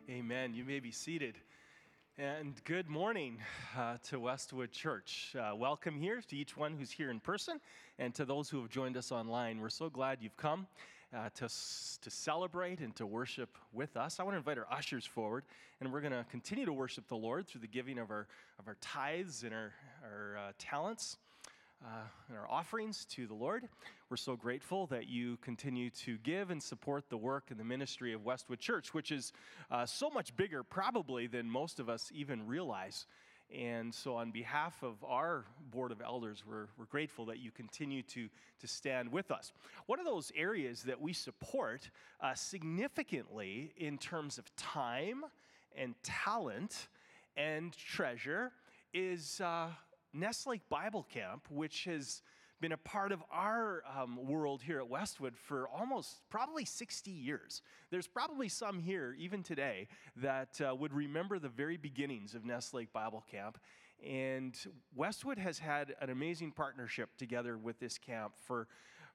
Amen. You may be seated. And good morning to Westwood Church. Welcome here to each one who's here in person and to those who have joined us online. We're so glad you've come to celebrate and to worship with us. I want to invite our ushers forward, and we're going to continue to worship the Lord through the giving of our tithes and our talents. And our offerings to the Lord. We're so grateful that you continue to give and support the work and the ministry of Westwood Church, which is so much bigger probably than most of us even realize. And so on behalf of our Board of Elders, we're grateful that you continue to stand with us. One of those areas that we support significantly in terms of time and talent and treasure is Nestlake Bible Camp, which has been a part of our world here at Westwood for almost probably 60 years. There's probably some here, even today, that would remember the very beginnings of Nestlake Bible Camp. And Westwood has had an amazing partnership together with this camp for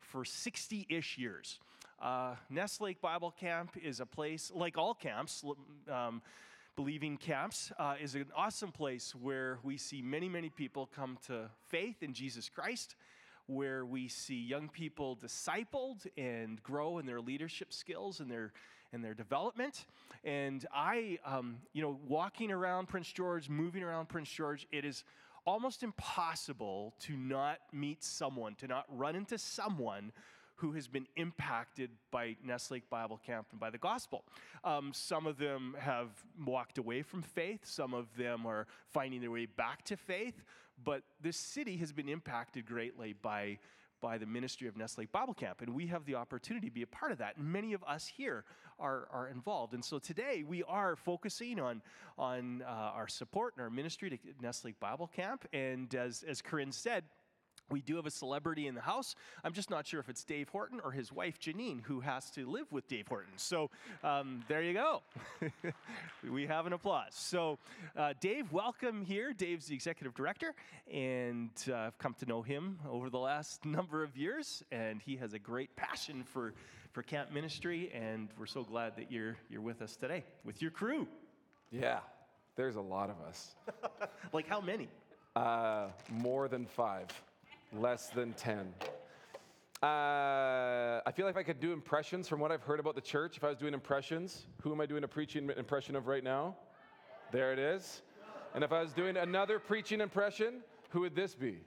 60-ish years. Nestlake Bible Camp is a place, like all camps, Believing Camps is an awesome place where we see many, many people come to faith in Jesus Christ, where we see young people discipled and grow in their leadership skills and their development. And I, walking around Prince George, moving around Prince George, it is almost impossible to not meet someone, to not run into someone who has been impacted by Nestlake Bible Camp and by the gospel. Some of them have walked away from faith. Some of them are finding their way back to faith. But this city has been impacted greatly by the ministry of Nestlake Bible Camp, and we have the opportunity to be a part of that. And many of us here are involved. And so today we are focusing on our support and our ministry to Nestlake Bible Camp. And as Corinne said, we do have a celebrity in the house. I'm just not sure if it's Dave Horton or his wife, Janine, who has to live with Dave Horton. So there you go. We have an applause. So Dave, welcome here. Dave's the executive director, and I've come to know him over the last number of years, and he has a great passion for camp ministry, and we're so glad that you're with us today with your crew. Yeah, there's a lot of us. Like how many? More than 5. Less than 10. I feel like if I could do impressions from what I've heard about the church, if I was doing impressions, who am I doing a preaching impression of right now? There it is. And if I was doing another preaching impression, who would this be?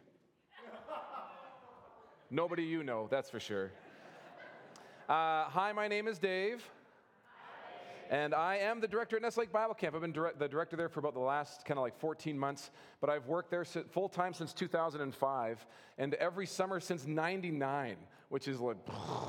Nobody you know, that's for sure. Hi, my name is Dave. And I am the director at Nestlake Bible Camp. I've been the director there for about the last 14 months, but I've worked there full-time since 2005, and every summer since 99, which is like,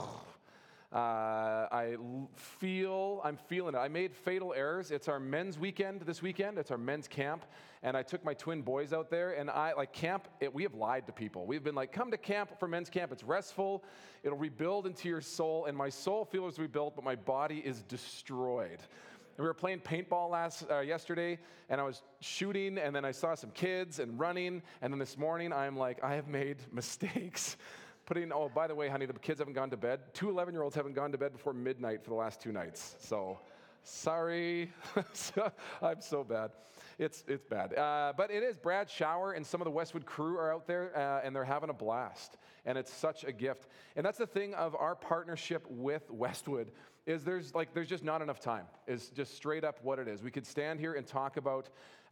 I'm feeling it. I made fatal errors. It's our men's weekend this weekend. It's our men's camp, and I took my twin boys out there, and we have lied to people. We've been like, come to camp for men's camp. It's restful. It'll rebuild into your soul, and my soul feels rebuilt, but my body is destroyed. And we were playing paintball yesterday, and I was shooting, and then I saw some kids and running, and then this morning I'm like, I have made mistakes. By the way, honey, the kids haven't gone to bed. 2 11-year-olds haven't gone to bed before midnight for the last 2 nights. So, sorry. I'm so bad. It's bad. But it is. Brad Shower and some of the Westwood crew are out there, and they're having a blast. And it's such a gift. And that's the thing of our partnership with Westwood is there's just not enough time. Is just straight up what it is. We could stand here and talk about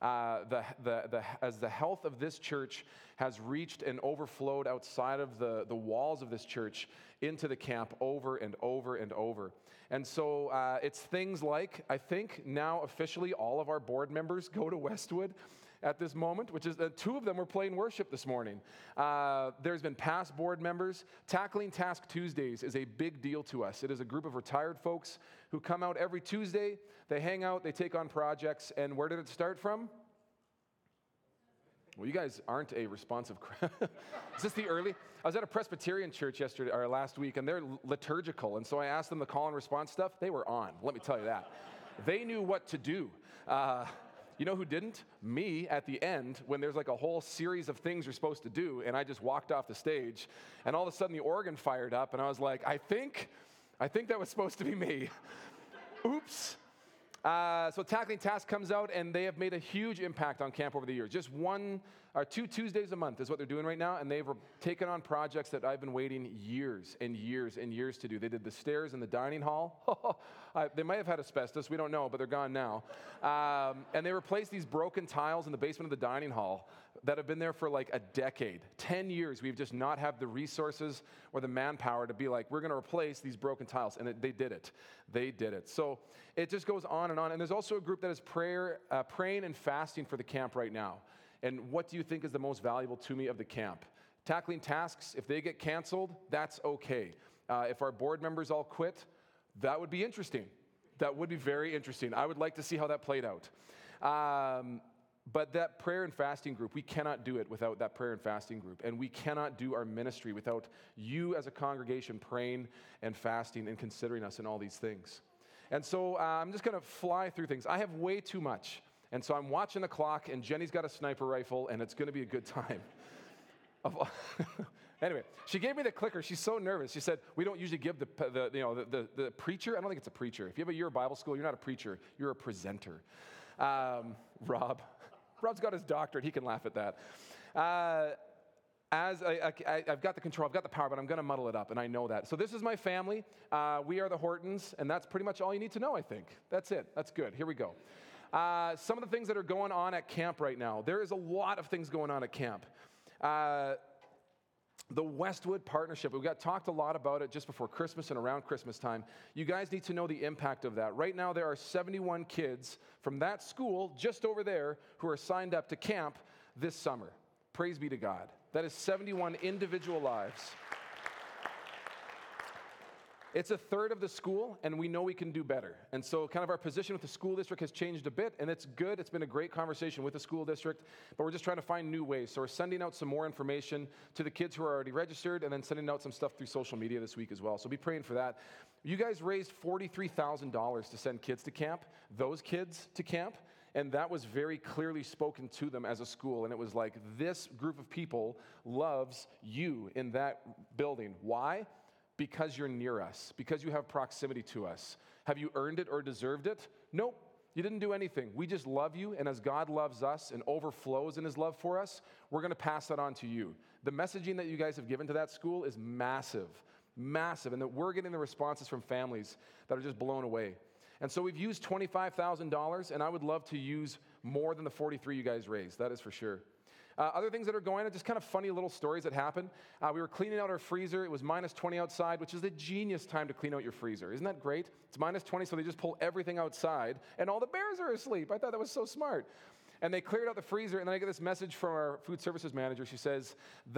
as the health of this church has reached and overflowed outside of the walls of this church into the camp over and over and over. And so it's things like, I think now officially all of our board members go to Westwood at this moment, which is 2 of them were playing worship this morning. There's been past board members. Tackling Task Tuesdays is a big deal to us. It is a group of retired folks who come out every Tuesday. They hang out, they take on projects, and where did it start from? Well, you guys aren't a responsive crowd. Is this the early? I was at a Presbyterian church last week, and they're liturgical, and so I asked them the call and response stuff. They were on, let me tell you that. They knew what to do. You know who didn't? Me at the end, when there's like a whole series of things you're supposed to do, and I just walked off the stage, and all of a sudden the organ fired up, and I was like, I think that was supposed to be me. Oops. So Tackling Task comes out, and they have made a huge impact on camp over the years. Just 1 or 2 Tuesdays a month is what they're doing right now, and they've taken on projects that I've been waiting years and years and years to do. They did the stairs in the dining hall. They might have had asbestos, we don't know, but they're gone now. And they replaced these broken tiles in the basement of the dining hall that have been there for like a decade. 10 years, we've just not had the resources or the manpower to be like, we're going to replace these broken tiles. And they did it. They did it. So it just goes on. And there's also a group that is praying and fasting for the camp right now. And what do you think is the most valuable to me of the camp? Tackling Tasks, if they get canceled, that's okay. If our board members all quit, that would be interesting. That would be very interesting. I would like to see how that played out. But that prayer and fasting group, we cannot do it without that prayer and fasting group. And we cannot do our ministry without you as a congregation praying and fasting and considering us in all these things. And so I'm just going to fly through things. I have way too much. And so I'm watching the clock, and Jenny's got a sniper rifle, and it's going to be a good time. Anyway, she gave me the clicker. She's so nervous. She said, we don't usually give the preacher. I don't think it's a preacher. If you have a year of Bible school, you're not a preacher. You're a presenter. Rob's got his doctorate. He can laugh at that. I've got the control, I've got the power, but I'm going to muddle it up, and I know that. So this is my family. We are the Hortons, and that's pretty much all you need to know, I think. That's it. That's good. Here we go. Some of the things that are going on at camp right now. There is a lot of things going on at camp. The Westwood Partnership, we got talked a lot about it just before Christmas and around Christmas time. You guys need to know the impact of that. Right now, there are 71 kids from that school just over there who are signed up to camp this summer. Praise be to God. That is 71 individual lives. It's a third of the school, and we know we can do better. And so kind of our position with the school district has changed a bit, and it's good. It's been a great conversation with the school district, but we're just trying to find new ways. So we're sending out some more information to the kids who are already registered, and then sending out some stuff through social media this week as well. So be praying for that. You guys raised $43,000 to send kids to camp, those kids to camp, and that was very clearly spoken to them as a school. And it was like, this group of people loves you in that building. Why? Because you're near us, because you have proximity to us. Have you earned it or deserved it? Nope, you didn't do anything. We just love you, and as God loves us and overflows in his love for us, we're going to pass that on to you. The messaging that you guys have given to that school is massive, massive, and that we're getting the responses from families that are just blown away. And so we've used $25,000, and I would love to use more than the 43 you guys raised, that is for sure. Other things that are going on, just kind of funny little stories that happen. We were cleaning out our freezer. It was minus 20 outside, which is the genius time to clean out your freezer. Isn't that great? It's minus 20, so they just pull everything outside, and all the bears are asleep. I thought that was so smart. And they cleared out the freezer, and then I get this message from our food services manager. She says,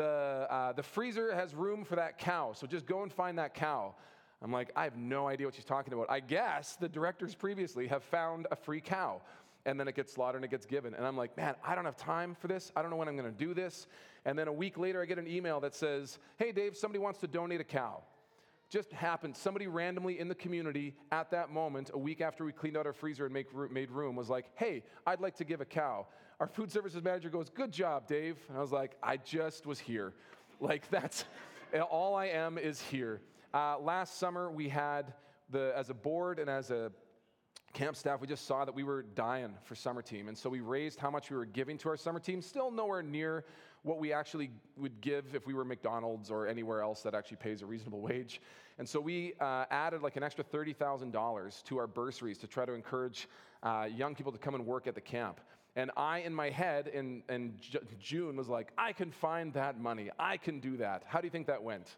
the freezer has room for that cow, so just go and find that cow. I'm like, I have no idea what she's talking about. I guess the directors previously have found a free cow. And then it gets slaughtered and it gets given. And I'm like, man, I don't have time for this. I don't know when I'm going to do this. And then a week later, I get an email that says, hey, Dave, somebody wants to donate a cow. Just happened. Somebody randomly in the community at that moment, a week after we cleaned out our freezer and made room, was like, hey, I'd like to give a cow. Our food services manager goes, good job, Dave. And I was like, I just was here. Like, that's all I am is here. Last summer, we had, as a board and as a camp staff, we just saw that we were dying for summer team. And so we raised how much we were giving to our summer team, still nowhere near what we actually would give if we were McDonald's or anywhere else that actually pays a reasonable wage. And so we added like an extra $30,000 to our bursaries to try to encourage young people to come and work at the camp. And I, in my head, in June, was like, I can find that money. I can do that. How do you think that went?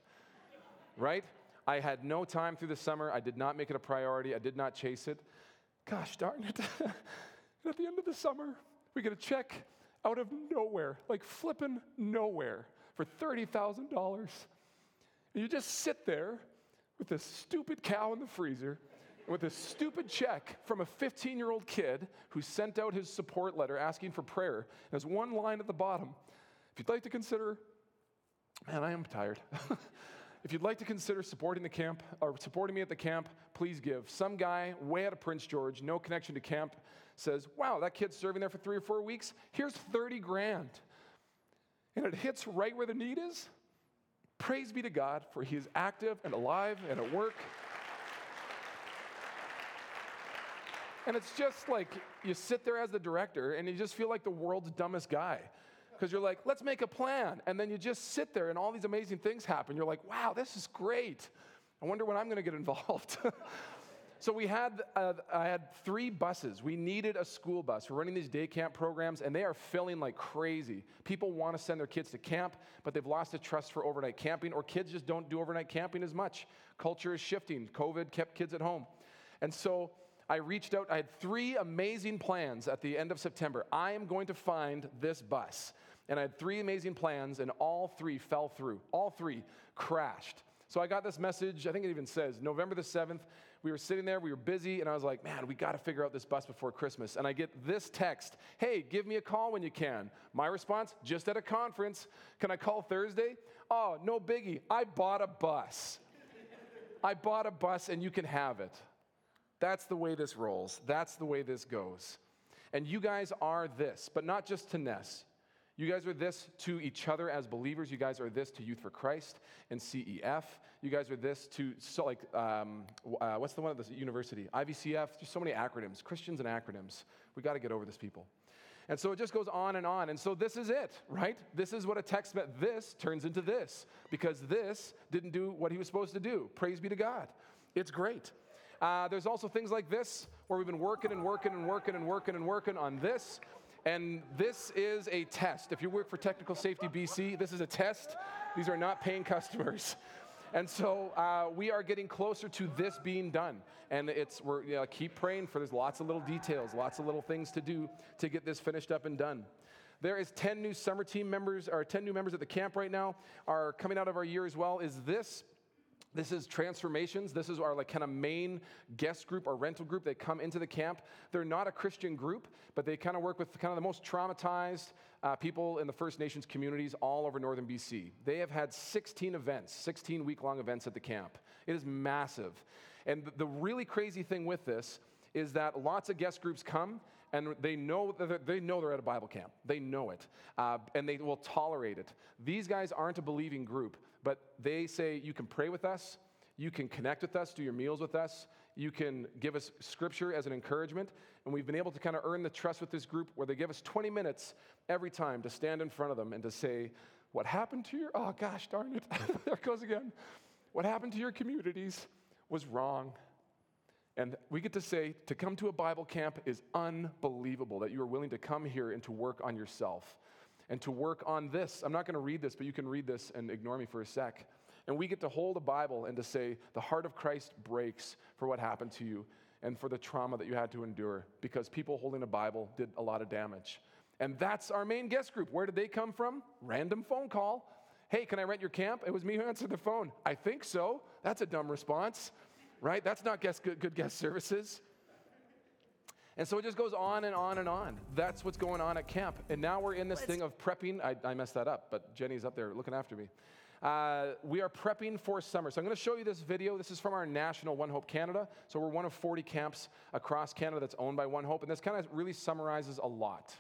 Right? I had no time through the summer. I did not make it a priority. I did not chase it. Gosh darn it. At the end of the summer, we get a check out of nowhere, like flipping nowhere, for $30,000. And you just sit there with this stupid cow in the freezer, and with this stupid check from a 15-year-old kid who sent out his support letter asking for prayer. And there's one line at the bottom. If you'd like to consider, man, I am tired. If you'd like to consider supporting the camp or supporting me at the camp, please give. Some guy way out of Prince George, no connection to camp, says, wow, that kid's serving there for 3 or 4 weeks. Here's $30,000. And it hits right where the need is. Praise be to God, for he is active and alive and at work. And it's just like, you sit there as the director and you just feel like the world's dumbest guy. Because you're like, let's make a plan. And then you just sit there and all these amazing things happen. You're like, wow, this is great. I wonder when I'm going to get involved. So I had 3 buses. We needed a school bus. We're running these day camp programs, and they are filling like crazy. People want to send their kids to camp, but they've lost the trust for overnight camping, or kids just don't do overnight camping as much. Culture is shifting. COVID kept kids at home. And so I reached out. I had 3 amazing plans at the end of September. I am going to find this bus. And I had 3 amazing plans, and all 3 fell through. All 3 crashed. So I got this message, I think it even says, November the 7th, we were sitting there, we were busy, and I was like, man, we got to figure out this bus before Christmas. And I get this text, hey, give me a call when you can. My response, just at a conference. Can I call Thursday? Oh, no biggie. I bought a bus. I bought a bus, and you can have it. That's the way this rolls. That's the way this goes. And you guys are this, but not just to Ness. You guys are this to each other as believers. You guys are this to Youth for Christ and CEF. You guys are this to, what's the one at the university? IVCF. There's so many acronyms. Christians and acronyms. We got to get over this, people. And so it just goes on. And so this is it, right? This is what a text meant. This turns into this because this didn't do what he was supposed to do. Praise be to God. It's great. There's also things like this where we've been working on this. And this is a test. If you work for Technical Safety BC, this is a test. These are not paying customers. And so we are getting closer to this being done. And keep praying for there's lots of little details, lots of little things to do to get this finished up and done. There is 10 new summer team members, or 10 new members at the camp right now are coming out of our year as well. This is Transformations. This is our kind of main guest group or rental group. They come into the camp. They're not a Christian group, but they kind of work with kind of the most traumatized people in the First Nations communities all over northern BC. They have had 16 events, 16 week-long events at the camp. It is massive. And the really crazy thing with this is that lots of guest groups come, and they know they're at a Bible camp. They know it, and they will tolerate it. These guys aren't a believing group, but they say, you can pray with us, you can connect with us, do your meals with us, you can give us scripture as an encouragement, and we've been able to kind of earn the trust with this group where they give us 20 minutes every time to stand in front of them and to say, what happened to your, oh gosh darn it, there it goes again. What happened to your communities was wrong. And we get to say, to come to a Bible camp is unbelievable, that you are willing to come here and to work on yourself and to work on this. I'm not going to read this, but you can read this and ignore me for a sec. And we get to hold a Bible and to say, the heart of Christ breaks for what happened to you and for the trauma that you had to endure because people holding a Bible did a lot of damage. And that's our main guest group. Where did they come from? Random phone call. Hey, can I rent your camp? It was me who answered the phone. I think so. That's a dumb response. Right? That's not good guest services. And so it just goes on and on and on. That's what's going on at camp. And now we're in this thing of prepping. I messed that up, but Jenny's up there looking after me. We are prepping for summer. So I'm going to show you this video. This is from our national One Hope Canada. So we're one of 40 camps across Canada that's owned by One Hope. And this kind of really summarizes a lot.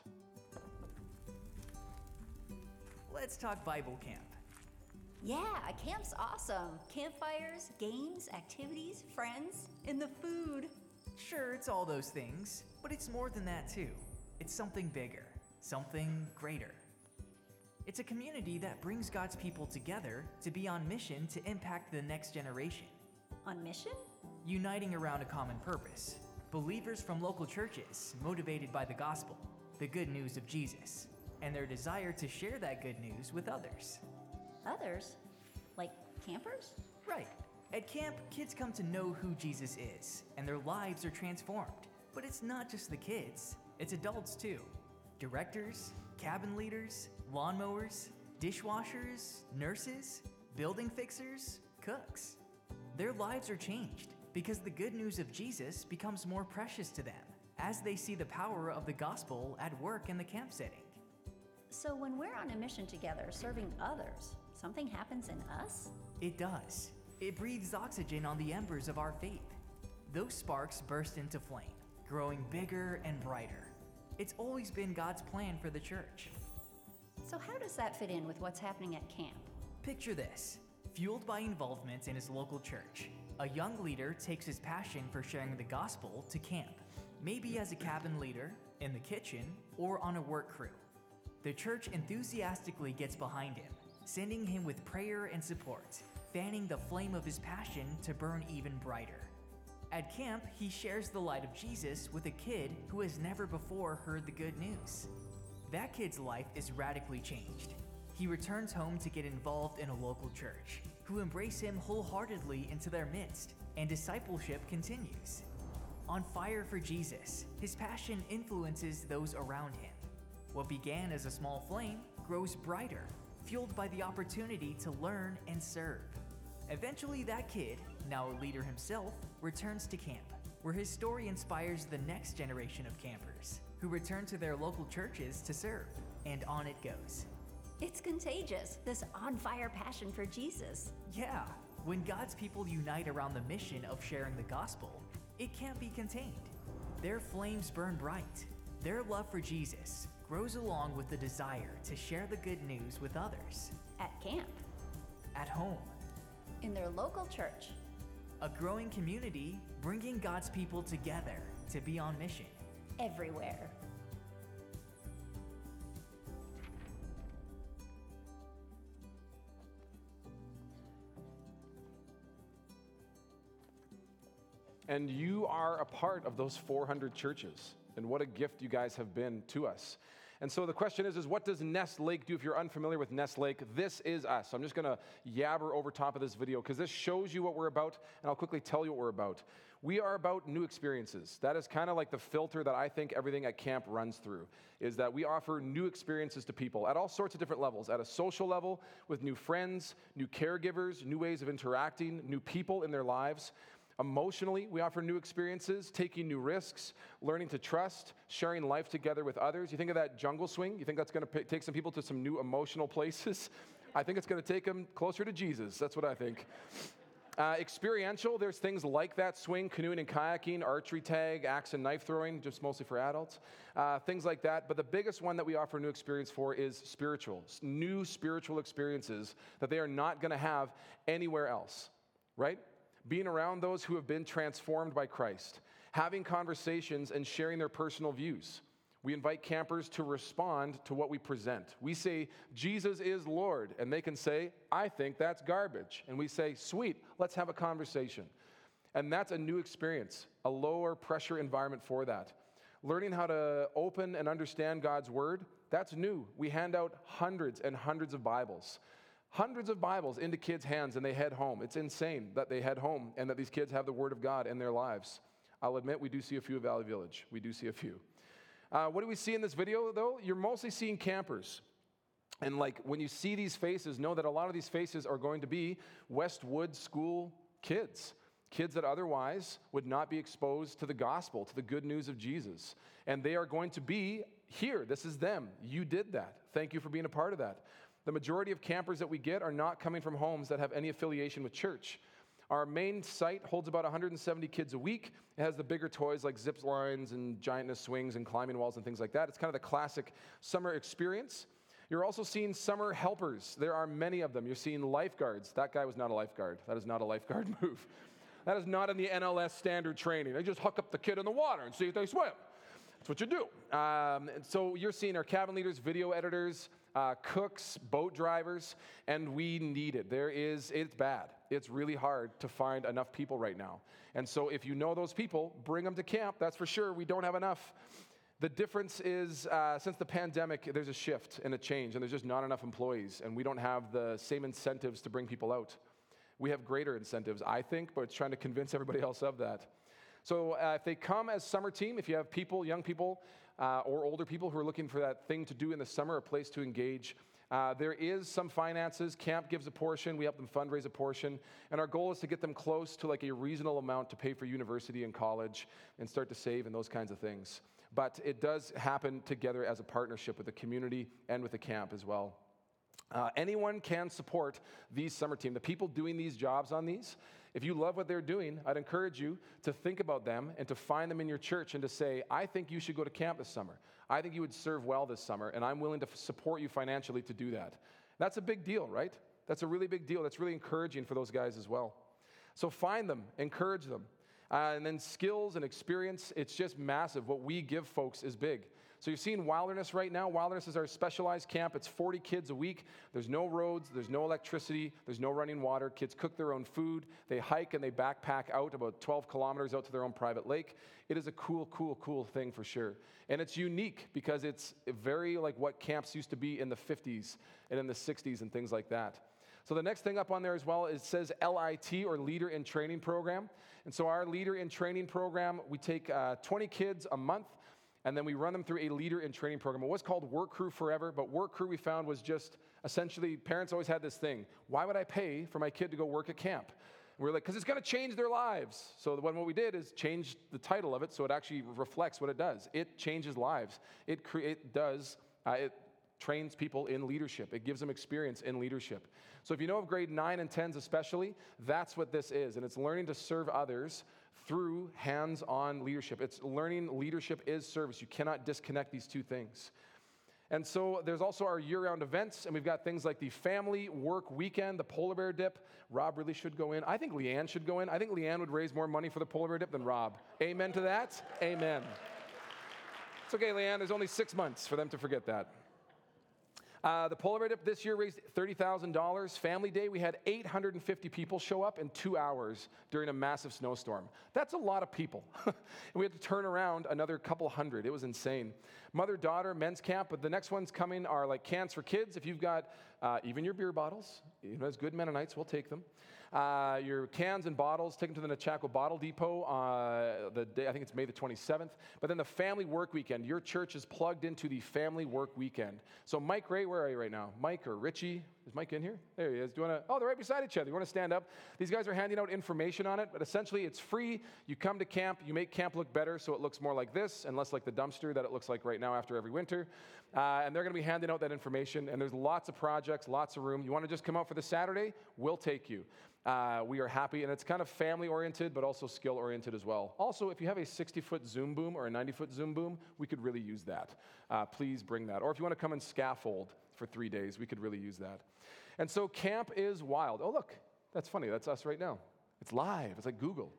Let's talk Bible camp. Yeah, camp's awesome. Campfires, games, activities, friends, and the food. Sure, it's all those things, but it's more than that too. It's something bigger, something greater. It's a community that brings God's people together to be on mission to impact the next generation. On mission? Uniting around a common purpose. Believers from local churches, motivated by the gospel, the good news of Jesus, and their desire to share that good news with others. Others? Like campers? Right. At camp, kids come to know who Jesus is, and their lives are transformed. But it's not just the kids, it's adults too. Directors, cabin leaders, lawnmowers, dishwashers, nurses, building fixers, cooks. Their lives are changed because the good news of Jesus becomes more precious to them as they see the power of the gospel at work in the camp setting. So when we're on a mission together, serving others, something happens in us? It does. It breathes oxygen on the embers of our faith. Those sparks burst into flame, growing bigger and brighter. It's always been God's plan for the church. So how does that fit in with what's happening at camp? Picture this. Fueled by involvement in his local church, a young leader takes his passion for sharing the gospel to camp. maybe as a cabin leader, in the kitchen, or on a work crew. The church enthusiastically gets behind him, sending him with prayer and support, fanning the flame of his passion to burn even brighter. At camp, he shares the light of Jesus with a kid who has never before heard the good news. That kid's life is radically changed. He returns home to get involved in a local church, who embrace him wholeheartedly into their midst, and discipleship continues. On fire for Jesus, his passion influences those around him. What began as a small flame grows brighter, fueled by the opportunity to learn and serve. Eventually, that kid, now a leader himself, returns to camp, where his story inspires the next generation of campers, who return to their local churches to serve, and on it goes. It's contagious, this on-fire passion for Jesus. Yeah, when God's people unite around the mission of sharing the gospel, it can't be contained. Their flames burn bright. Their love for Jesus grows along with the desire to share the good news with others. At camp. At home. In their local church. A growing community bringing God's people together to be on mission. Everywhere. And you are a part of those 400 churches. And what a gift you guys have been to us. And so the question is what does Nest Lake do? If you're unfamiliar with Nest Lake, this is us. So I'm just going to yabber over top of this video because this shows you what we're about, and I'll quickly tell you what we're about. We are about new experiences. That is kind of like the filter that I think everything at camp runs through, is that we offer new experiences to people at all sorts of different levels. At a social level, with new friends, new caregivers, new ways of interacting, new people in their lives. Emotionally, we offer new experiences, taking new risks, learning to trust, sharing life together with others. You think of that jungle swing? You think that's going to take some people to some new emotional places? I think it's going to take them closer to Jesus. That's what I think. Experiential, there's things like that swing, canoeing and kayaking, archery tag, axe and knife throwing, just mostly for adults, things like that. But the biggest one that we offer new experience for is spiritual, new spiritual experiences that they are not going to have anywhere else, right? Being around those who have been transformed by Christ, having conversations and sharing their personal views. We invite campers to respond to what we present. We say, Jesus is Lord, and they can say, I think that's garbage. And we say, sweet, let's have a conversation. And that's a new experience, a lower pressure environment for that. Learning how to open and understand God's word, that's new. We hand out hundreds and hundreds of Bibles. Hundreds of Bibles into kids' hands and they head home. It's insane that they head home and that these kids have the Word of God in their lives. I'll admit we do see a few at Valley Village. We do see a few. What do we see in this video, though? You're mostly seeing campers. And like when you see these faces, know that a lot of these faces are going to be Westwood School kids. Kids that otherwise would not be exposed to the gospel, to the good news of Jesus. And they are going to be here. This is them. You did that. Thank you for being a part of that. The majority of campers that we get are not coming from homes that have any affiliation with church. Our main site holds about 170 kids a week. It has the bigger toys like zip lines and giantness swings and climbing walls and things like that. It's kind of the classic summer experience. You're also seeing summer helpers. There are many of them. You're seeing lifeguards. That guy was not a lifeguard. That is not a lifeguard move. That is not in the NLS standard training. They just hook up the kid in the water and see if they swim. That's what you do. And so you're seeing our cabin leaders, video editors, cooks, boat drivers, and we need it. It's bad. It's really hard to find enough people right now. And so if you know those people, bring them to camp. That's for sure. We don't have enough. The difference is since the pandemic, there's a shift and a change, and there's just not enough employees, and we don't have the same incentives to bring people out. We have greater incentives, I think, but it's trying to convince everybody else of that. So if they come as summer team, if you have people, young people, or older people who are looking for that thing to do in the summer, a place to engage, there is some finances. Camp gives a portion. We help them fundraise a portion. And our goal is to get them close to like a reasonable amount to pay for university and college and start to save and those kinds of things. But it does happen together as a partnership with the community and with the camp as well. Anyone can support these summer team. The people doing these jobs on these, if you love what they're doing, I'd encourage you to think about them and to find them in your church and to say, I think you should go to camp this summer. I think you would serve well this summer, and I'm willing to support you financially to do that. That's a big deal, right? That's a really big deal. That's really encouraging for those guys as well. So find them, encourage them. And then skills and experience, it's just massive. What we give folks is big. So you've seen Wilderness right now. Wilderness is our specialized camp. It's 40 kids a week. There's no roads. There's no electricity. There's no running water. Kids cook their own food. They hike and they backpack out about 12 kilometers out to their own private lake. It is a cool thing for sure. And it's unique because it's very like what camps used to be in the 50s and in the 60s and things like that. So the next thing up on there as well, it says LIT, or Leader in Training Program. And so our Leader in Training Program, we take 20 kids a month, and then we run them through a Leader in Training Program. It was called Work Crew forever, but Work Crew we found was just essentially, parents always had this thing, why would I pay for my kid to go work at camp? And we were like, because it's going to change their lives. So what we did is change the title of it so it actually reflects what it does. It changes lives. It trains people in leadership. It gives them experience in leadership. So if you know of grade 9 and 10s especially, that's what this is. And it's learning to serve others through hands-on leadership. It's learning leadership is service. You cannot disconnect these two things. And so there's also our year-round events, and we've got things like the Family Work Weekend, the Polar Bear Dip. Rob really should go in. I think Leanne should go in. I think Leanne would raise more money for the Polar Bear Dip than Rob. Amen to that? Amen. It's okay, Leanne. There's only 6 months for them to forget that. The Polar Bear Dip this year raised $30,000. Family Day, we had 850 people show up in 2 hours during a massive snowstorm. That's a lot of people. And we had to turn around another couple hundred. It was insane. Mother-daughter men's camp, but the next ones coming are like cans for kids. If you've got even your beer bottles, as good Mennonites, we'll take them. Your cans and bottles, take them to the Nechako Bottle Depot the day, I think it's May the 27th. But then the Family Work Weekend, your church is plugged into the Family Work Weekend. So Mike Ray, where are you right now? Mike or Richie? Is Mike in here? There he is. Do you want to? Oh, they're right beside each other. You want to stand up? These guys are handing out information on it, but essentially it's free. You come to camp, you make camp look better so it looks more like this and less like the dumpster that it looks like right now after every winter. And they're going to be handing out that information, and there's lots of projects, lots of room. You want to just come out for the Saturday? We'll take you. We are happy, and it's kind of family-oriented, but also skill-oriented as well. Also, if you have a 60-foot Zoom boom or a 90-foot Zoom boom, we could really use that. Please bring that. Or if you want to come and scaffold for 3 days, we could really use that. And so camp is wild. Oh, look, that's funny. That's us right now. It's live. It's like Google.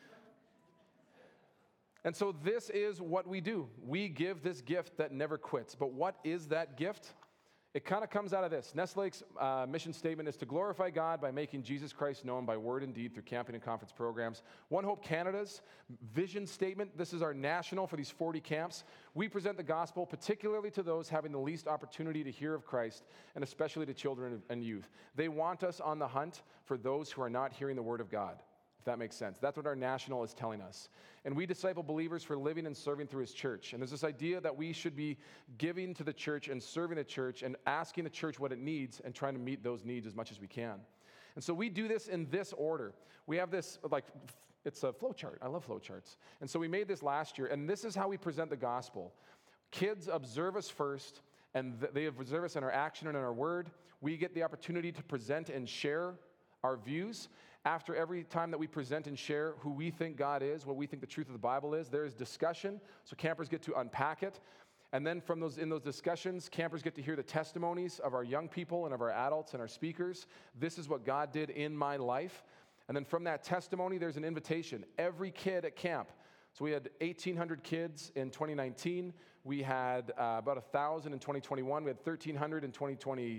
And so this is what we do. We give this gift that never quits. But what is that gift? It kind of comes out of this. Nest Lake's mission statement is to glorify God by making Jesus Christ known by word and deed through camping and conference programs. One Hope Canada's vision statement, this is our national for these 40 camps. We present the gospel particularly to those having the least opportunity to hear of Christ, and especially to children and youth. They want us on the hunt for those who are not hearing the word of God, if that makes sense. That's what our national is telling us. And we disciple believers for living and serving through his church. And there's this idea that we should be giving to the church and serving the church and asking the church what it needs and trying to meet those needs as much as we can. And so we do this in this order. We have this, it's a flow chart. I love flow charts. And so we made this last year, and this is how we present the gospel. Kids observe us first, and they observe us in our action and in our word. We get the opportunity to present and share our views. After every time that we present and share who we think God is, what we think the truth of the Bible is, there is discussion. So campers get to unpack it. And then in those discussions, campers get to hear the testimonies of our young people and of our adults and our speakers. This is what God did in my life. And then from that testimony, there's an invitation. Every kid at camp. So we had 1,800 kids in 2019. We had about 1,000 in 2021. We had 1,300 in 2022.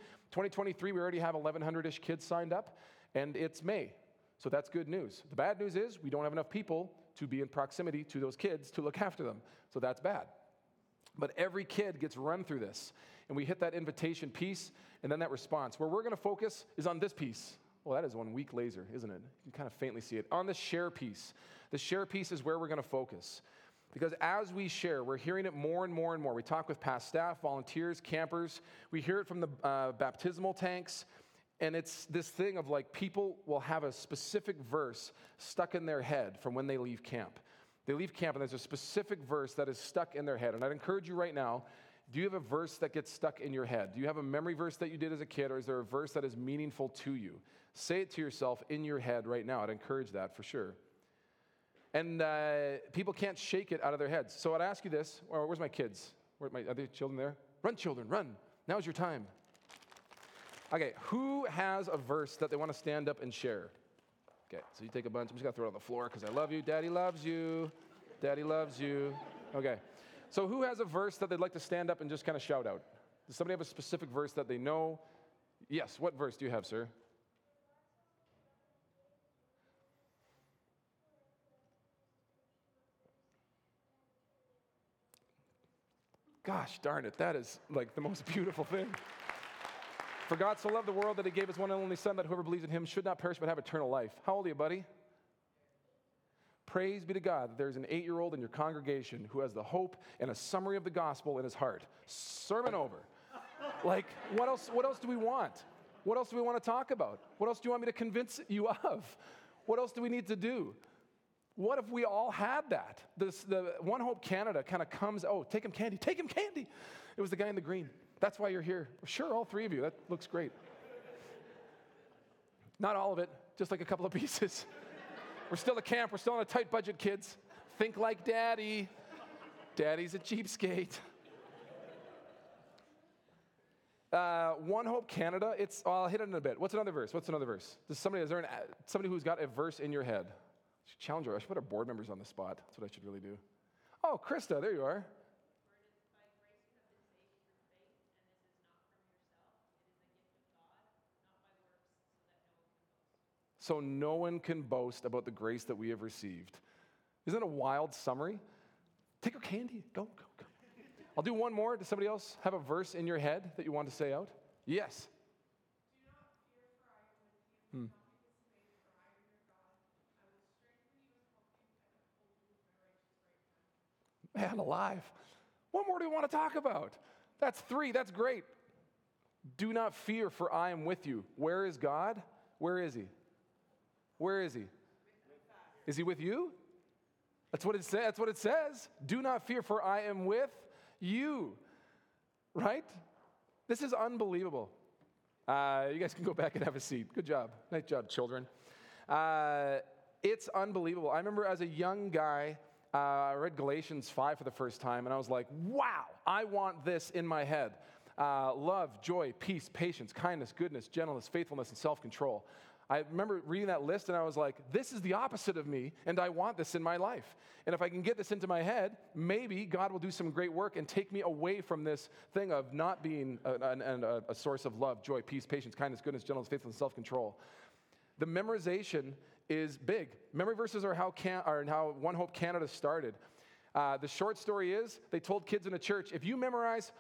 2023, we already have 1,100-ish kids signed up. And it's May, so that's good news. The bad news is we don't have enough people to be in proximity to those kids to look after them, so that's bad. But every kid gets run through this, and we hit that invitation piece, and then that response. Where we're going to focus is on this piece. Well, that is one weak laser, isn't it? You can kind of faintly see it. On the share piece. The share piece is where we're going to focus. Because as we share, we're hearing it more and more and more. We talk with past staff, volunteers, campers. We hear it from the baptismal tanks. And it's this thing of like people will have a specific verse stuck in their head from when they leave camp. They leave camp and there's a specific verse that is stuck in their head. And I'd encourage you right now, do you have a verse that gets stuck in your head? Do you have a memory verse that you did as a kid, or is there a verse that is meaningful to you? Say it to yourself in your head right now. I'd encourage that for sure. And people can't shake it out of their heads. So I'd ask you this. Where's my kids? Are there children there? Run, children, run. Now's your time. Okay, who has a verse that they want to stand up and share? Okay, so you take a bunch. I'm just going to throw it on the floor because I love you. Daddy loves you. Daddy loves you. Okay. So who has a verse that they'd like to stand up and just kind of shout out? Does somebody have a specific verse that they know? Yes, what verse do you have, sir? Gosh darn it, that is like the most beautiful thing. For God so loved the world that he gave his one and only Son, that whoever believes in him should not perish but have eternal life. How old are you, buddy? Praise be to God that there's an 8-year-old in your congregation who has the hope and a summary of the gospel in his heart. Sermon over. Like, what else do we want? What else do we want to talk about? What else do you want me to convince you of? What else do we need to do? What if we all had that? The One Hope Canada kind of comes, oh, take him candy. It was the guy in the green. That's why you're here. Sure, all 3 of you. That looks great. Not all of it, just like a couple of pieces. We're still at camp. We're still on a tight budget, kids. Think like daddy. Daddy's a cheapskate. One Hope Canada, I'll hit it in a bit. What's another verse? Is there somebody who's got a verse in your head? Challenger. I should put our board members on the spot. That's what I should really do. Oh, Krista, there you are. So no one can boast about the grace that we have received. Isn't that a wild summary? Take your candy. Go. I'll do one more. Does somebody else have a verse in your head that you want to say out? Yes. Man alive. What more do we want to talk about? That's 3. That's great. Do not fear, for I am with you. Where is God? Where is he? Where is he? Is he with you? That's what it says. Do not fear, for I am with you. Right? This is unbelievable. You guys can go back and have a seat. Good job. Nice job, children. It's unbelievable. I remember as a young guy, I read Galatians 5 for the first time, and I was like, wow, I want this in my head. Love, joy, peace, patience, kindness, goodness, gentleness, faithfulness, and self-control. I remember reading that list, and I was like, this is the opposite of me, and I want this in my life. And if I can get this into my head, maybe God will do some great work and take me away from this thing of not being a source of love, joy, peace, patience, kindness, goodness, gentleness, faithfulness, and self-control. The memorization is big. Memory verses are how One Hope Canada started. The short story is, they told kids in a church, if you memorize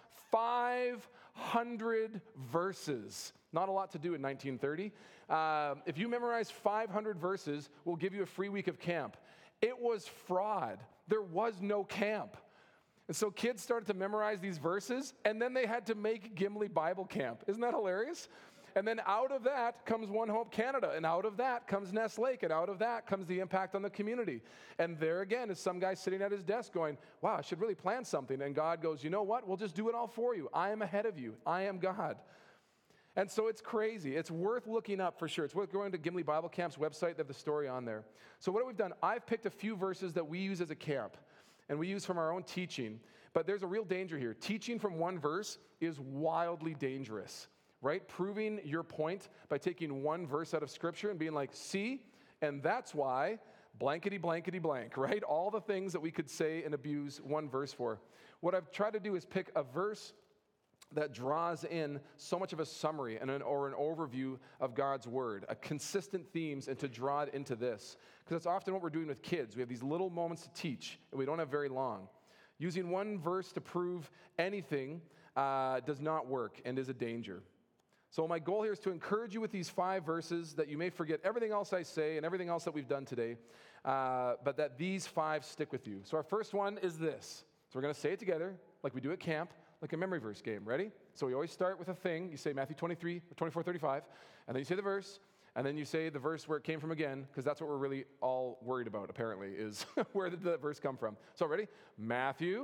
500 verses, not a lot to do in 1930, if you memorize 500 verses, we'll give you a free week of camp. It was fraud. There was no camp. And so kids started to memorize these verses, and then they had to make Gimli Bible Camp. Isn't that hilarious? And then out of that comes One Hope Canada, and out of that comes Nest Lake, and out of that comes the impact on the community. And there again is some guy sitting at his desk going, wow, I should really plan something. And God goes, you know what? We'll just do it all for you. I am ahead of you. I am God. And so it's crazy. It's worth looking up for sure. It's worth going to Gimli Bible Camp's website. They have the story on there. So what we've done, I've picked a few verses that we use as a camp, and we use from our own teaching. But there's a real danger here. Teaching from one verse is wildly dangerous. Right? Proving your point by taking one verse out of Scripture and being like, see, and that's why blankety, blankety, blank, right? All the things that we could say and abuse one verse for. What I've tried to do is pick a verse that draws in so much of a summary or an overview of God's Word, a consistent themes, and to draw it into this. Because that's often what we're doing with kids. We have these little moments to teach, and we don't have very long. Using one verse to prove anything does not work and is a danger. So my goal here is to encourage you with these 5 verses that you may forget everything else I say and everything else that we've done today, but that these 5 stick with you. So our first one is this. So we're going to say it together like we do at camp, like a memory verse game. Ready? So we always start with a thing. You say Matthew 23, or 24, 35, and then you say the verse, and then you say the verse where it came from again, because that's what we're really all worried about, apparently, is where did the verse come from. So ready? Matthew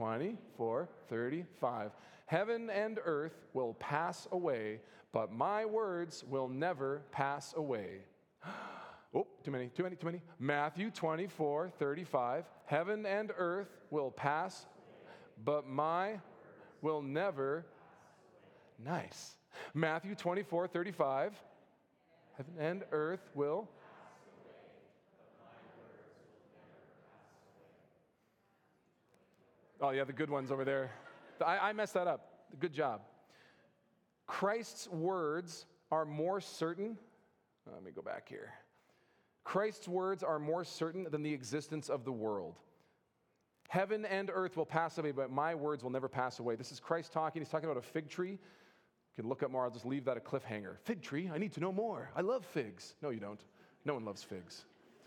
24, 35. Heaven and earth will pass away, but my words will never pass away. Oh, too many. Matthew 24, 35. Heaven and earth will pass, but my will never. Nice. Matthew 24, 35. Heaven and earth will. Oh, yeah, the good ones over there. I messed that up. Good job. Christ's words are more certain. Let me go back here. Christ's words are more certain than the existence of the world. Heaven and earth will pass away, but my words will never pass away. This is Christ talking. He's talking about a fig tree. You can look up more. I'll just leave that a cliffhanger. Fig tree? I need to know more. I love figs. No, you don't. No one loves figs.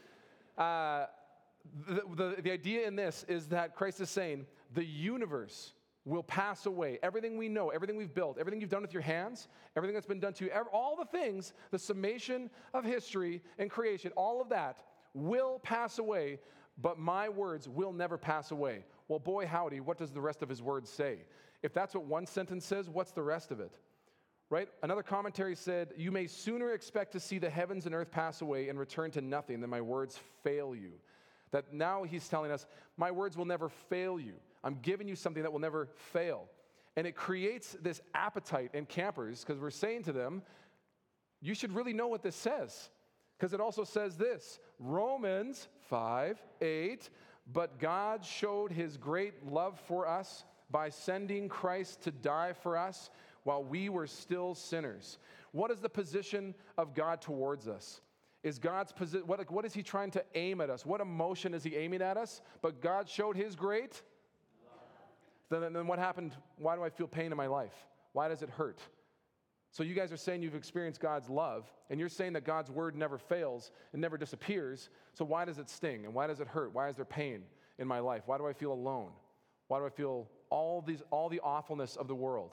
The idea in this is that Christ is saying the universe will pass away. Everything we know, everything we've built, everything you've done with your hands, everything that's been done to you, all the things, the summation of history and creation, all of that will pass away, but my words will never pass away. Well, boy, howdy, what does the rest of his words say? If that's what one sentence says, what's the rest of it? Right? Another commentary said, you may sooner expect to see the heavens and earth pass away and return to nothing than my words fail you. That now he's telling us, my words will never fail you. I'm giving you something that will never fail. And it creates this appetite in campers because we're saying to them, you should really know what this says. Because it also says this, Romans 5:8, but God showed his great love for us by sending Christ to die for us while we were still sinners. What is the position of God towards us? Is God's position, what is he trying to aim at us? What emotion is he aiming at us? But God showed his great love. Then what happened? Why do I feel pain in my life? Why does it hurt? So you guys are saying you've experienced God's love, and you're saying that God's word never fails and never disappears. So why does it sting? And why does it hurt? Why is there pain in my life? Why do I feel alone? Why do I feel all the awfulness of the world?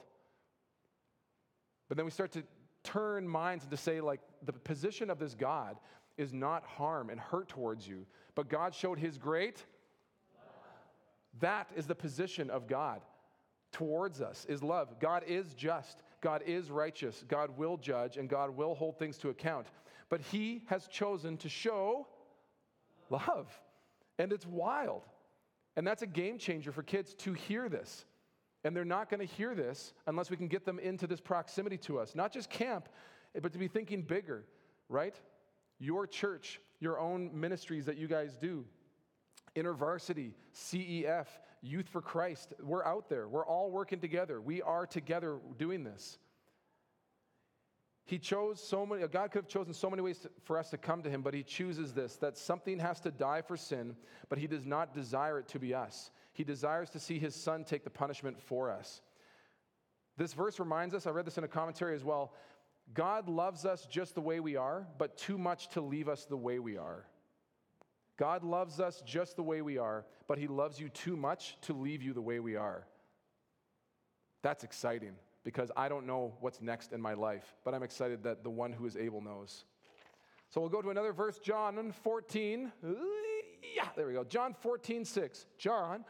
But then we start to turn minds and to say, like, the position of this God is not harm and hurt towards you, but God showed his great love. That is the position of God towards us, is love. God is just. God is righteous. God will judge, and God will hold things to account. But he has chosen to show love, and it's wild. And that's a game changer for kids to hear this. And they're not going to hear this unless we can get them into this proximity to us. Not just camp, but to be thinking bigger, right? Your church, your own ministries that you guys do, InterVarsity, CEF, Youth for Christ, we're out there. We're all working together. We are together doing this. He chose so many, God could have chosen so many ways for us to come to him, but he chooses this, that something has to die for sin, but he does not desire it to be us. He desires to see his son take the punishment for us. This verse reminds us, I read this in a commentary as well, God loves us just the way we are, but too much to leave us the way we are. God loves us just the way we are, but he loves you too much to leave you the way we are. That's exciting because I don't know what's next in my life, but I'm excited that the one who is able knows. So we'll go to another verse, John 14. Yeah, there we go. John 14:6. John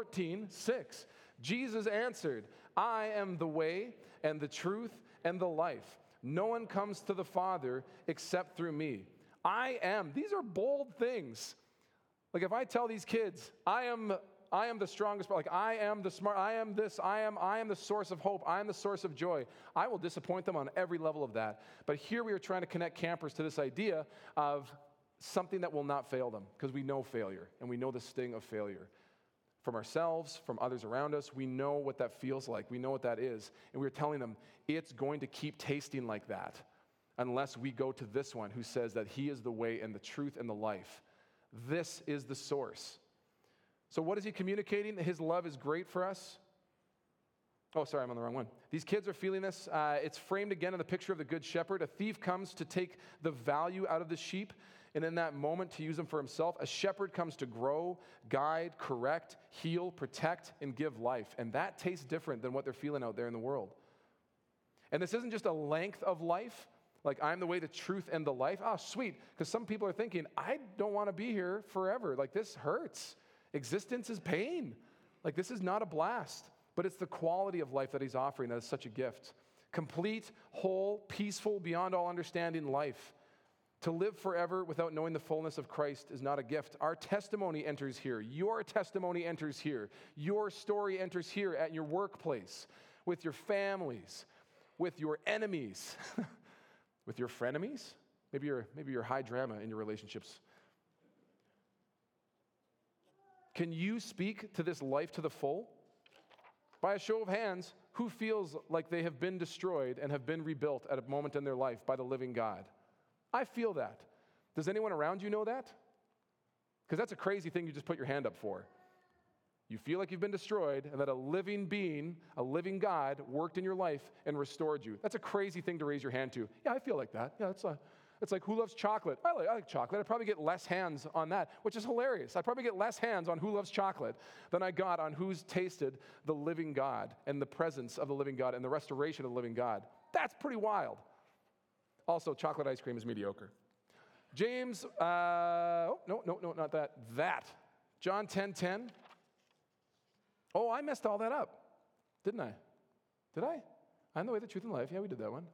14:6. Jesus answered, I am the way and the truth and the life. No one comes to the Father except through me. I am. These are bold things. Like if I tell these kids, I am the strongest, like I am the smart, I am this, I am the source of hope, I am the source of joy, I will disappoint them on every level of that. But here we are trying to connect campers to this idea of something that will not fail them, because we know failure, and we know the sting of failure. From ourselves, from others around us, we know what that feels like, we know what that is, and we're telling them it's going to keep tasting like that unless we go to this one who says that he is the way and the truth and the life. This is the source. So what is he communicating? His love is great for us. Oh, sorry, I'm on the wrong one. These kids are feeling this. It's framed again in the picture of the good shepherd. A thief comes to take the value out of the sheep, and in that moment to use them for himself. A shepherd comes to grow, guide, correct, heal, protect, and give life. And that tastes different than what they're feeling out there in the world. And this isn't just a length of life, like I'm the way, the truth, and the life. Oh, sweet, because some people are thinking, I don't want to be here forever. Like this hurts. Existence is pain. Like this is not a blast, but it's the quality of life that he's offering that is such a gift. Complete, whole, peaceful, beyond all understanding life. To live forever without knowing the fullness of Christ is not a gift. Our testimony enters here. Your testimony enters here. Your story enters here at your workplace, with your families, with your enemies, with your frenemies. Maybe you're high drama in your relationships. Can you speak to this life to the full? By a show of hands, who feels like they have been destroyed and have been rebuilt at a moment in their life by the living God? I feel that. Does anyone around you know that? Because that's a crazy thing you just put your hand up for. You feel like you've been destroyed and that a living being, a living God worked in your life and restored you. That's a crazy thing to raise your hand to. Yeah, I feel like that. Yeah, it's like, who loves chocolate? I like chocolate. I'd probably get less hands on that, which is hilarious. I'd probably get less hands on who loves chocolate than I got on who's tasted the living God and the presence of the living God and the restoration of the living God. That's pretty wild. Also, chocolate ice cream is mediocre. James, no, not that. That. John 10:10. Oh, I messed all that up, didn't I? Did I? I'm the way, the truth, and life. Yeah, we did that one.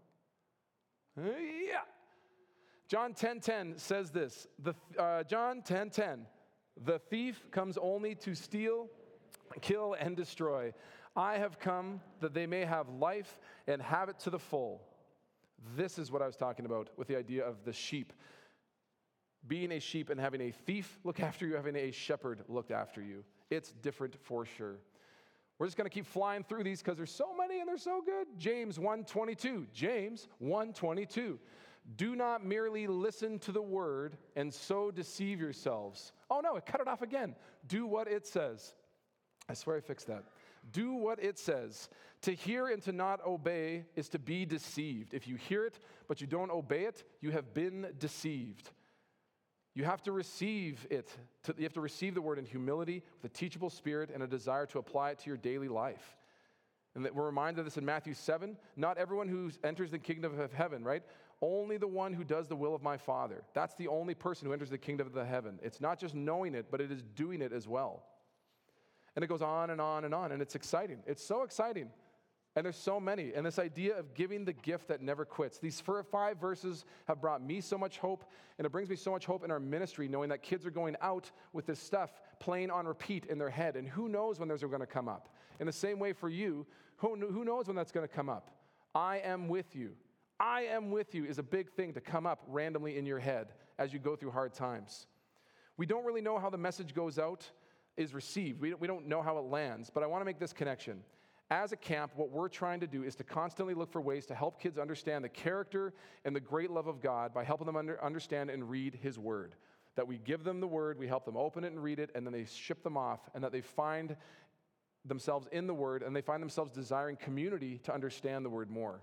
Yeah. John 10:10 says this. John 10:10. The thief comes only to steal, kill, and destroy. I have come that they may have life and have it to the full. This is what I was talking about with the idea of the sheep. Being a sheep and having a thief look after you, having a shepherd look after you. It's different for sure. We're just going to keep flying through these because there's so many and they're so good. James 1:22. James 1:22. Do not merely listen to the word and so deceive yourselves. Oh no, I cut it off again. Do what it says. I swear I fixed that. Do what it says. To hear and to not obey is to be deceived. If you hear it, but you don't obey it, you have been deceived. You have to receive it. You have to receive the word in humility, with a teachable spirit, and a desire to apply it to your daily life. And that we're reminded of this in Matthew 7. Not everyone who enters the kingdom of heaven, right? Only the one who does the will of my Father. That's the only person who enters the kingdom of the heaven. It's not just knowing it, but it is doing it as well. And it goes on and on and on, and it's exciting. It's so exciting. And there's so many. And this idea of giving the gift that never quits. These 5 verses have brought me so much hope, and it brings me so much hope in our ministry, knowing that kids are going out with this stuff playing on repeat in their head. And who knows when those are going to come up? In the same way for you, who knows when that's going to come up? I am with you. I am with you is a big thing to come up randomly in your head as you go through hard times. We don't really know how the message goes out, is received. We don't know how it lands, but I want to make this connection. As a camp, what we're trying to do is to constantly look for ways to help kids understand the character and the great love of God by helping them understand and read His Word. That we give them the Word, we help them open it and read it, and then they ship them off, and that they find themselves in the Word, and they find themselves desiring community to understand the Word more.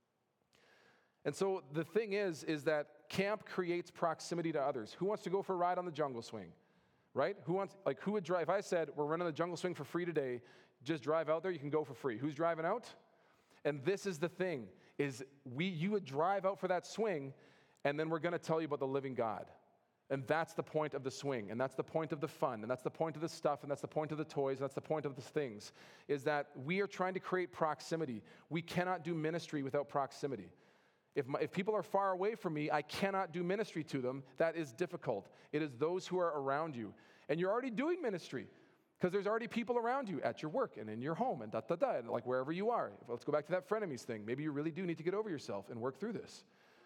And so the thing is that camp creates proximity to others. Who wants to go for a ride on the Jungle Swing? Right? Who would drive? If I said, we're running the Jungle Swing for free today, just drive out there, you can go for free. Who's driving out? And this is the thing, you would drive out for that swing, and then we're going to tell you about the living God. And that's the point of the swing, and that's the point of the fun, and that's the point of the stuff, and that's the point of the toys, and that's the point of the things, is that we are trying to create proximity. We cannot do ministry without proximity. If people are far away from me, I cannot do ministry to them. That is difficult. It is those who are around you. And you're already doing ministry because there's already people around you at your work and in your home and and like wherever you are. Let's go back to that frenemies thing. Maybe you really do need to get over yourself and work through this.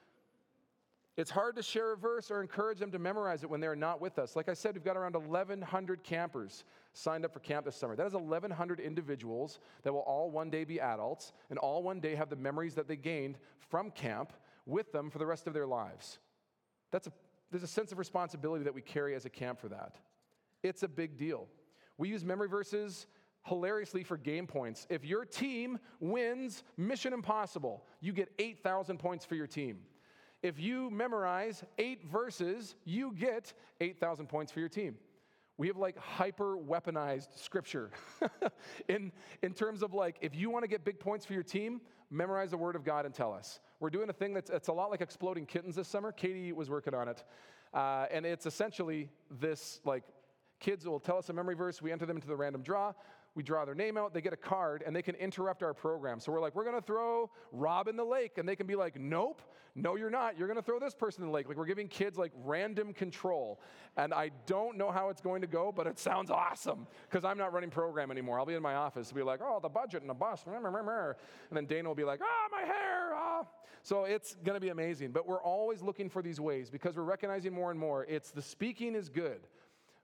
It's hard to share a verse or encourage them to memorize it when they're not with us. Like I said, we've got around 1,100 campers signed up for camp this summer. That is 1,100 individuals that will all one day be adults and all one day have the memories that they gained from camp with them for the rest of their lives. There's a sense of responsibility that we carry as a camp for that. It's a big deal. We use memory verses hilariously for game points. If your team wins Mission Impossible, you get 8,000 points for your team. If you memorize 8 verses, you get 8,000 points for your team. We have like hyper weaponized scripture in terms of like, if you want to get big points for your team, memorize the word of God and tell us. We're doing a thing it's a lot like Exploding Kittens this summer. Katie was working on it. And it's essentially this, like, kids will tell us a memory verse. We enter them into the random draw. We draw their name out, they get a card, and they can interrupt our program. So we're like, we're going to throw Rob in the lake. And they can be like, nope, no, you're not. You're going to throw this person in the lake. Like, we're giving kids, like, random control. And I don't know how it's going to go, but it sounds awesome because I'm not running program anymore. I'll be in my office and be like, oh, the budget and the bus. And then Dana will be like, my hair. So it's going to be amazing. But we're always looking for these ways because we're recognizing more and more the speaking is good.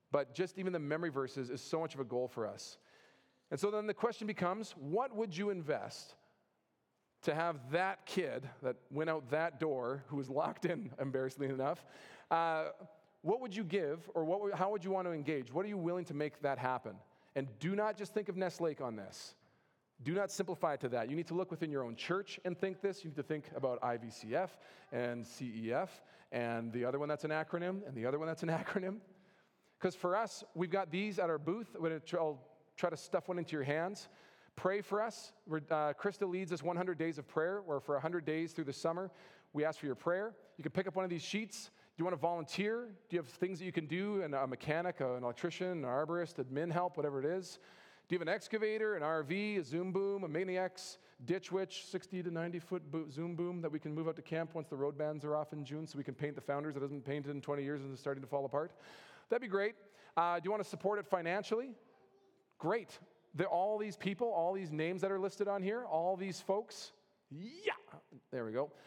But just even the memory verses is so much of a goal for us. And so then the question becomes, what would you invest to have that kid that went out that door, who was locked in, embarrassingly enough, what would you give, or how would you want to engage? What are you willing to make that happen? And do not just think of Nest Lake on this. Do not simplify it to that. You need to look within your own church and think this. You need to think about IVCF and CEF and the other one that's an acronym and the other one that's an acronym. Because for us, we've got these at our booth. I'll try to stuff one into your hands. Pray for us. Krista leads us 100 days of prayer, where for 100 days through the summer, we ask for your prayer. You can pick up one of these sheets. Do you want to volunteer? Do you have things that you can do? And a mechanic, an electrician, an arborist, admin help, whatever it is. Do you have an excavator, an RV, a Zoom boom, a Maniacs, Ditch Witch, 60 to 90-foot Zoom boom that we can move out to camp once the road bans are off in June so we can paint the Founders that hasn't painted in 20 years and is starting to fall apart? That'd be great. Do you want to support it financially? Great. All these people, all these names that are listed on here, all these folks, yeah, there we go.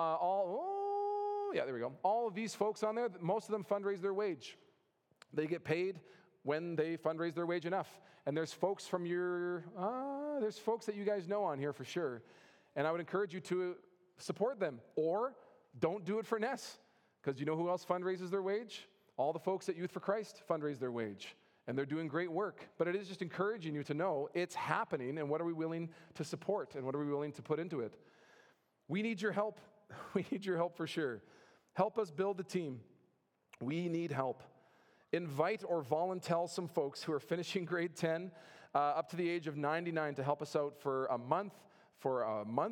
There we go. All of these folks on there, most of them fundraise their wage. They get paid when they fundraise their wage enough. And there's folks from there's folks that you guys know on here for sure. And I would encourage you to support them. Or don't do it for Ness. Because you know who else fundraises their wage? All the folks at Youth for Christ fundraise their wage. And they're doing great work. But it is just encouraging you to know it's happening, and what are we willing to support, and what are we willing to put into it? We need your help. We need your help for sure. Help us build the team. We need help. Invite or volunteer some folks who are finishing grade 10 up to the age of 99 to help us out for a month, for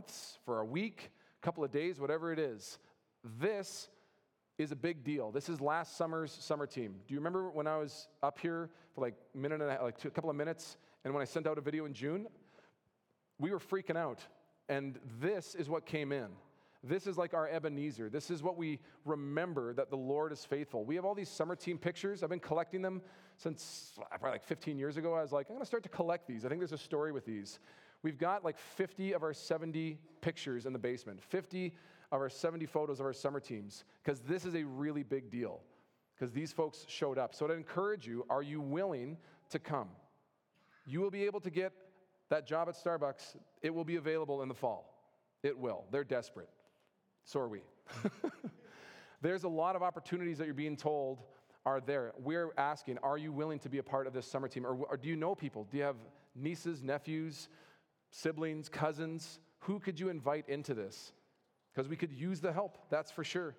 a week, a couple of days, whatever it is. This is a big deal. This is last summer's summer team. Do you remember when I was up here for like a minute and a half, a couple of minutes, and when I sent out a video in June? We were freaking out, and this is what came in. This is like our Ebenezer. This is what we remember, that the Lord is faithful. We have all these summer team pictures. I've been collecting them since probably like 15 years ago. I was like, I'm going to start to collect these. I think there's a story with these. We've got like 50 of our 70 pictures in the basement, 50 of our 70 photos of our summer teams, because this is a really big deal, because these folks showed up. So I'd encourage you, are you willing to come? You will be able to get that job at Starbucks. It will be available in the fall. It will. They're desperate. So are we. There's a lot of opportunities that you're being told are there. We're asking, are you willing to be a part of this summer team? Or do you know people? Do you have nieces, nephews, siblings, cousins? Who could you invite into this? Because we could use the help, that's for sure.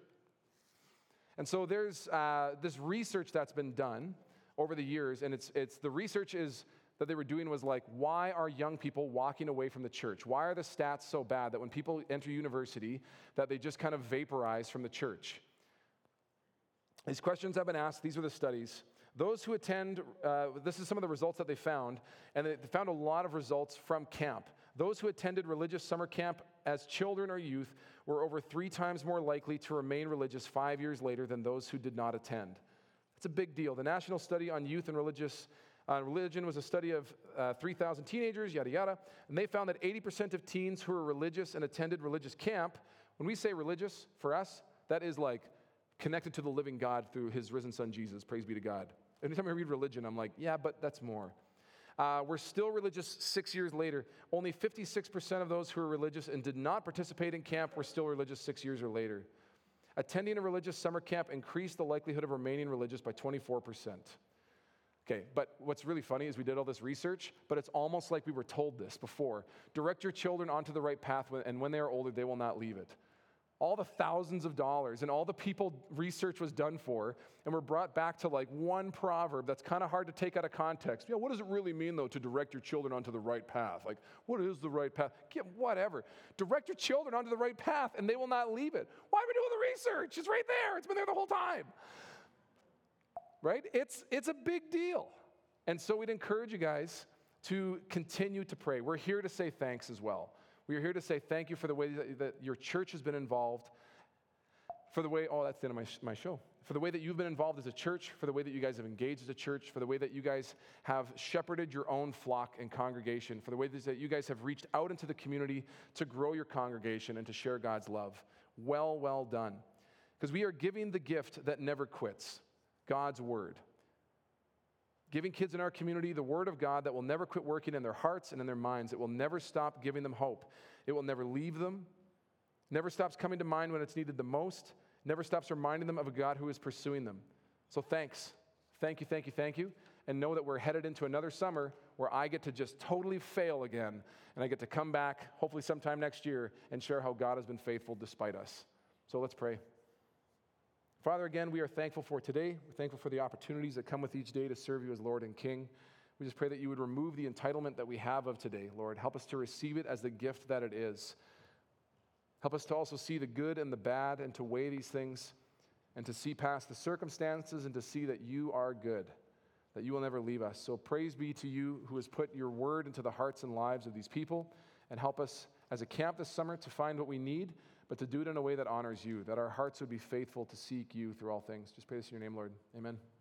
And so there's this research that's been done over the years, and it's the research is that they were doing was like, why are young people walking away from the church? Why are the stats so bad that when people enter university, that they just kind of vaporize from the church? These questions have been asked. These are the studies. Those who attend, this is some of the results that they found, and they found a lot of results from camp. Those who attended religious summer camp as children or youth were over 3 times more likely to remain religious 5 years later than those who did not attend. It's a big deal. The National Study on Youth and Religion was a study of 3,000 teenagers, yada, yada, and they found that 80% of teens who were religious and attended religious camp, when we say religious, for us, that is like connected to the living God through his risen son, Jesus, praise be to God. Anytime I read religion, I'm like, yeah, but that's more. We're still religious 6 years later. Only 56% of those who were religious and did not participate in camp were still religious 6 years or later. Attending a religious summer camp increased the likelihood of remaining religious by 24%. Okay, but what's really funny is we did all this research, but it's almost like we were told this before. Direct your children onto the right path, and when they are older, they will not leave it. All the thousands of dollars and all the people research was done for, and we're brought back to like one proverb that's kind of hard to take out of context. You know, what does it really mean, though, to direct your children onto the right path? Like, what is the right path? Whatever. Direct your children onto the right path, and they will not leave it. Why are we doing the research? It's right there. It's been there the whole time. Right? It's a big deal. And so we'd encourage you guys to continue to pray. We're here to say thanks as well. We are here to say thank you for the way that your church has been involved, for the way, that's the end of my show, for the way that you've been involved as a church, for the way that you guys have engaged as a church, for the way that you guys have shepherded your own flock and congregation, for the way that you guys have reached out into the community to grow your congregation and to share God's love. Well done. Because we are giving the gift that never quits, God's word. giving kids in our community the Word of God that will never quit working in their hearts and in their minds. It will never stop giving them hope. It will never leave them, never stops coming to mind when it's needed the most, never stops reminding them of a God who is pursuing them. So thanks. Thank you, thank you, thank you. And know that we're headed into another summer where I get to just totally fail again, and I get to come back, hopefully sometime next year, and share how God has been faithful despite us. So let's pray. Father, again, we are thankful for today. We're thankful for the opportunities that come with each day to serve you as Lord and King. We just pray that you would remove the entitlement that we have of today, Lord. Help us to receive it as the gift that it is. Help us to also see the good and the bad and to weigh these things and to see past the circumstances and to see that you are good, that you will never leave us. So praise be to you who has put your word into the hearts and lives of these people, and help us as a camp this summer to find what we need, but to do it in a way that honors you, that our hearts would be faithful to seek you through all things. Just pray this in your name, Lord. Amen.